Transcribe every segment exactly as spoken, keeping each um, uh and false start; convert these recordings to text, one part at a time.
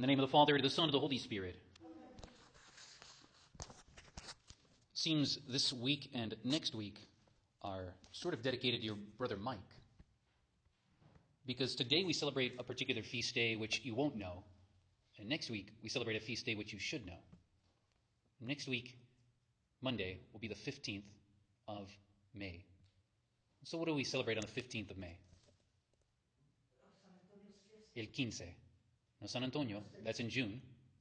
In the name of the Father, and of the Son, and of the Holy Spirit. It seems this week and next week are sort of dedicated to your brother Mike. Because today we celebrate a particular feast day which you won't know, and next week we celebrate a feast day which you should know. Next week, Monday, will be the fifteenth of May. So what do we celebrate on the fifteenth of May? El quince. No, San Antonio, that's in June.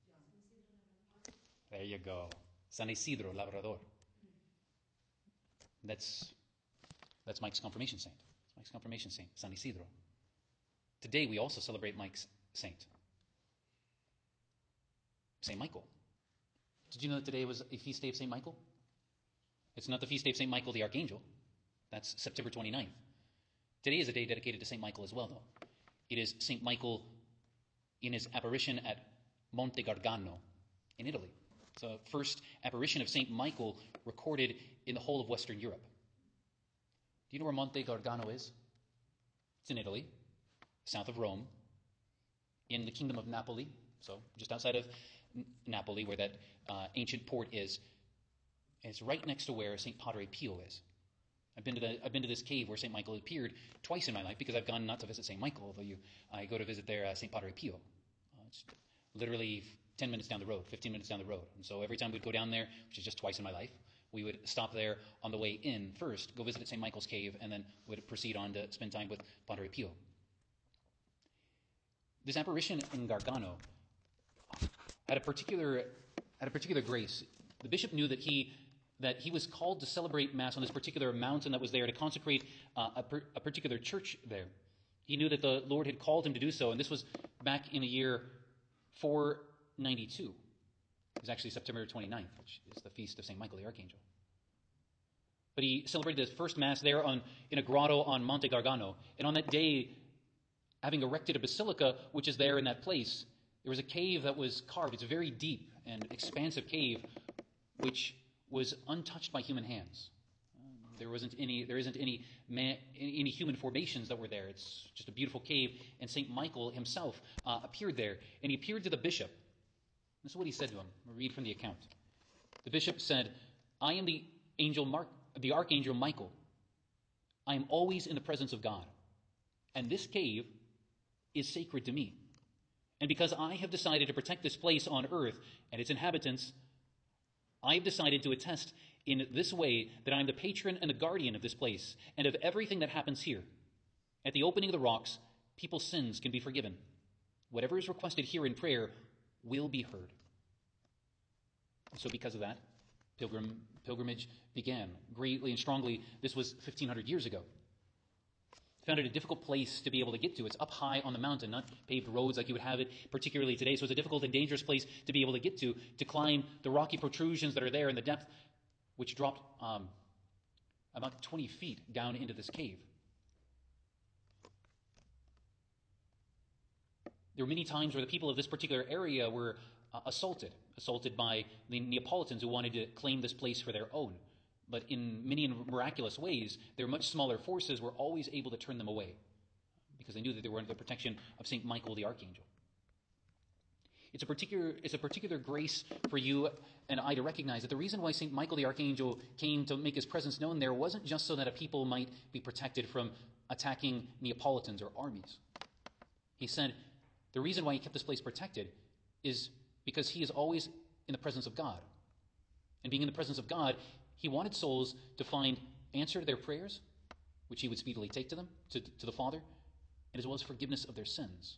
There you go. San Isidro Labrador. That's that's Mike's confirmation saint. That's Mike's confirmation saint, San Isidro. Today we also celebrate Mike's saint, Saint Michael. Did you know that today was a feast day of Saint Michael? It's not the feast day of Saint Michael the Archangel. That's September twenty-ninth. Today is a day dedicated to Saint Michael as well, though. It is Saint Michael in his apparition at Monte Gargano in Italy. It's the first apparition of Saint Michael recorded in the whole of Western Europe. Do you know where Monte Gargano is? It's in Italy, south of Rome, in the kingdom of Napoli, so just outside of N- Napoli, where that uh, ancient port is. And it's right next to where Saint Padre Pio is. I've been to the I've been to this cave where Saint Michael appeared twice in my life, because I've gone not to visit Saint Michael, although you I go to visit there uh, Saint Padre Pio. Uh, it's literally ten minutes down the road, fifteen minutes down the road. And so every time we'd go down there, which is just twice in my life, we would stop there on the way in first, go visit Saint Michael's cave, and then would proceed on to spend time with Padre Pio. This apparition in Gargano had a particular had a particular grace. The bishop knew that he that he was called to celebrate Mass on this particular mountain that was there, to consecrate uh, a, per, a particular church there. He knew that the Lord had called him to do so, and this was back in the year four ninety-two. It was actually September twenty-ninth, which is the feast of Saint Michael the Archangel. But he celebrated his first Mass there on in a grotto on Monte Gargano, and on that day, having erected a basilica, which is there in that place, there was a cave that was carved. It's a very deep and expansive cave, which was untouched by human hands. Um, there wasn't any, there isn't any, man, any human formations that were there. It's just a beautiful cave, and Saint Michael himself uh, appeared there, and he appeared to the bishop. This is what he said to him. I'll read from the account. The bishop said, "I am the angel, Mark, the archangel Michael. I am always in the presence of God, and this cave is sacred to me. And because I have decided to protect this place on earth and its inhabitants, I have decided to attest in this way that I am the patron and the guardian of this place and of everything that happens here. At the opening of the rocks, people's sins can be forgiven. Whatever is requested here in prayer will be heard." So because of that, pilgrim pilgrimage began greatly and strongly. This was fifteen hundred years ago. Found it a difficult place to be able to get to. It's up high on the mountain, not paved roads like you would have it particularly today. So it's a difficult and dangerous place to be able to get to, to climb the rocky protrusions that are there in the depth, which dropped um, about twenty feet down into this cave. There were many times where the people of this particular area were uh, assaulted, assaulted by the Neapolitans who wanted to claim this place for their own. But in many miraculous ways, their much smaller forces were always able to turn them away, because they knew that they were under the protection of Saint Michael the Archangel. It's a particular it's a particular grace for you and I to recognize that the reason why Saint Michael the Archangel came to make his presence known there wasn't just so that a people might be protected from attacking Neapolitans or armies. He said the reason why he kept this place protected is because he is always in the presence of God. And being in the presence of God, he wanted souls to find answer to their prayers, which he would speedily take to them, to, to the Father, and as well as forgiveness of their sins.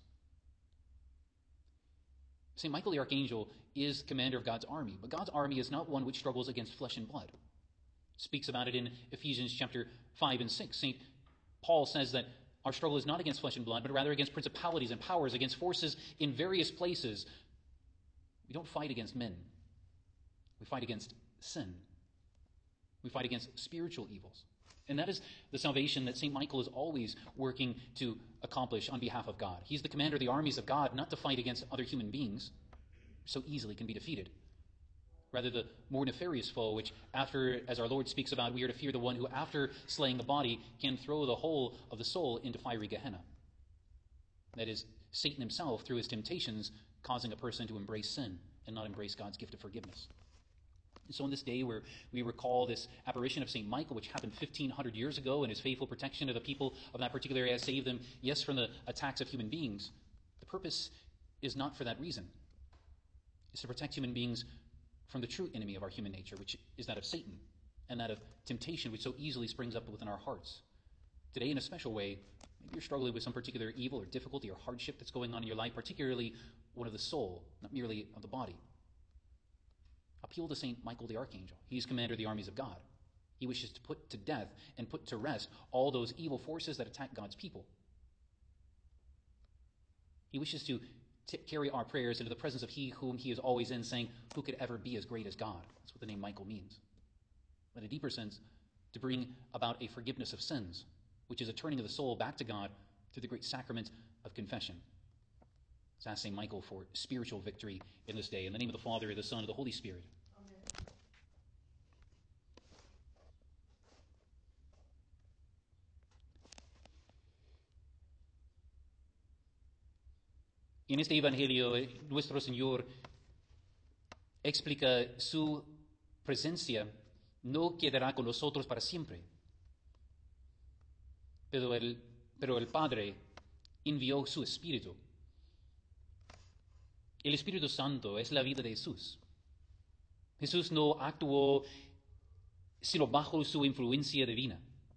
Saint Michael the Archangel is commander of God's army, but God's army is not one which struggles against flesh and blood. Speaks about it in Ephesians chapter five and six. Saint Paul says that our struggle is not against flesh and blood, but rather against principalities and powers, against forces in various places. We don't fight against men. We fight against sin. We fight against spiritual evils. And that is the salvation that Saint Michael is always working to accomplish on behalf of God. He's the commander of the armies of God, not to fight against other human beings, so easily can be defeated. Rather, the more nefarious foe, which after, as our Lord speaks about, we are to fear the one who, after slaying the body, can throw the whole of the soul into fiery Gehenna. That is, Satan himself, through his temptations, causing a person to embrace sin and not embrace God's gift of forgiveness. And so on this day where we recall this apparition of Saint Michael, which happened fifteen hundred years ago, and his faithful protection of the people of that particular area saved them, yes, from the attacks of human beings, the purpose is not for that reason. It's to protect human beings from the true enemy of our human nature, which is that of Satan, and that of temptation, which so easily springs up within our hearts. Today, in a special way, maybe you're struggling with some particular evil or difficulty or hardship that's going on in your life, particularly one of the soul, not merely of the body. Appeal to Saint Michael the Archangel. He's commander of the armies of God. He wishes to put to death and put to rest all those evil forces that attack God's people. He wishes to t- carry our prayers into the presence of He whom He is always in, saying, who could ever be as great as God? That's what the name Michael means. In a deeper sense, to bring about a forgiveness of sins, which is a turning of the soul back to God through the great sacrament of confession. Let's ask Saint Michael for spiritual victory in this day. In the name of the Father, the Son, and the Holy Spirit. Amen. En este Evangelio, nuestro Señor explica su presencia no quedará con nosotros para siempre. Pero el, pero el Padre envió su Espíritu. El Espíritu Santo es la vida de Jesús. Jesús no actuó sino bajo su influencia divina.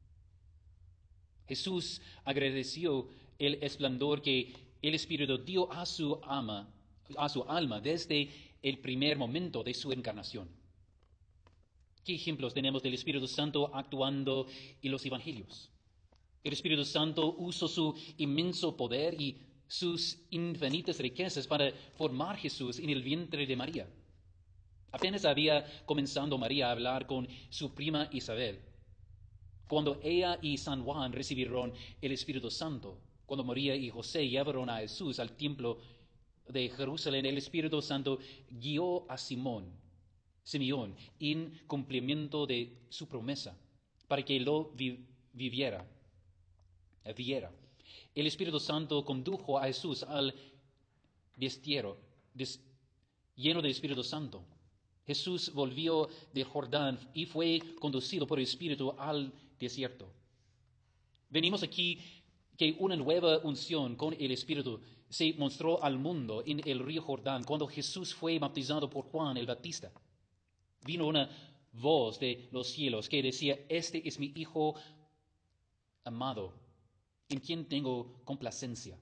Jesús agradeció el esplendor que el Espíritu dio a su alma, a su alma desde el primer momento de su encarnación. ¿Qué ejemplos tenemos del Espíritu Santo actuando en los Evangelios? El Espíritu Santo usó su inmenso poder y sus infinitas riquezas para formar Jesús en el vientre de María. Apenas había comenzado María a hablar con su prima Isabel, cuando ella y San Juan recibieron el Espíritu Santo. Cuando María y José llevaron a Jesús al templo de Jerusalén, el Espíritu Santo guió a Simón, Simeón, en cumplimiento de su promesa, para que lo vi- viviera, viera. El Espíritu Santo condujo a Jesús al destierro, des, lleno del Espíritu Santo. Jesús volvió de Jordán y fue conducido por el Espíritu al desierto. Venimos aquí que una nueva unción con el Espíritu se mostró al mundo en el río Jordán cuando Jesús fue bautizado por Juan el Bautista. Vino una voz de los cielos que decía, este es mi Hijo amado, en quien tengo complacencia.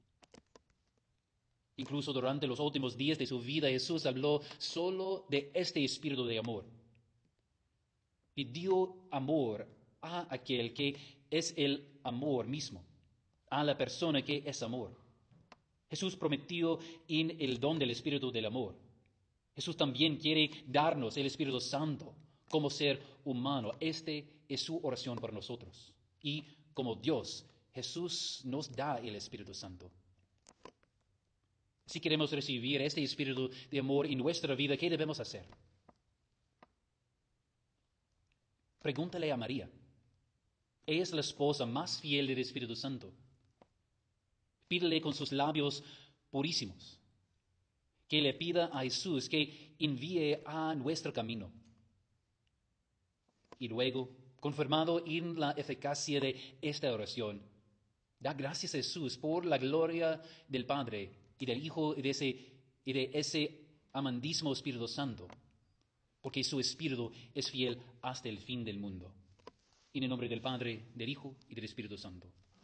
Incluso durante los últimos días de su vida, Jesús habló solo de este espíritu de amor. Pidió amor a aquel que es el amor mismo, a la persona que es amor. Jesús prometió en el don del espíritu del amor. Jesús también quiere darnos el Espíritu Santo como ser humano. Este es su oración para nosotros. Y como Dios, Jesús nos da el Espíritu Santo. Si queremos recibir este espíritu de amor en nuestra vida, ¿qué debemos hacer? Pregúntale a María. Ella es la esposa más fiel del Espíritu Santo. Pídele con sus labios purísimos que le pida a Jesús que envíe a nuestro camino. Y luego, confirmado en la eficacia de esta oración, da gracias a Jesús por la gloria del Padre y del Hijo y de ese, y de ese amantísimo Espíritu Santo, porque su Espíritu es fiel hasta el fin del mundo. En el nombre del Padre, del Hijo y del Espíritu Santo.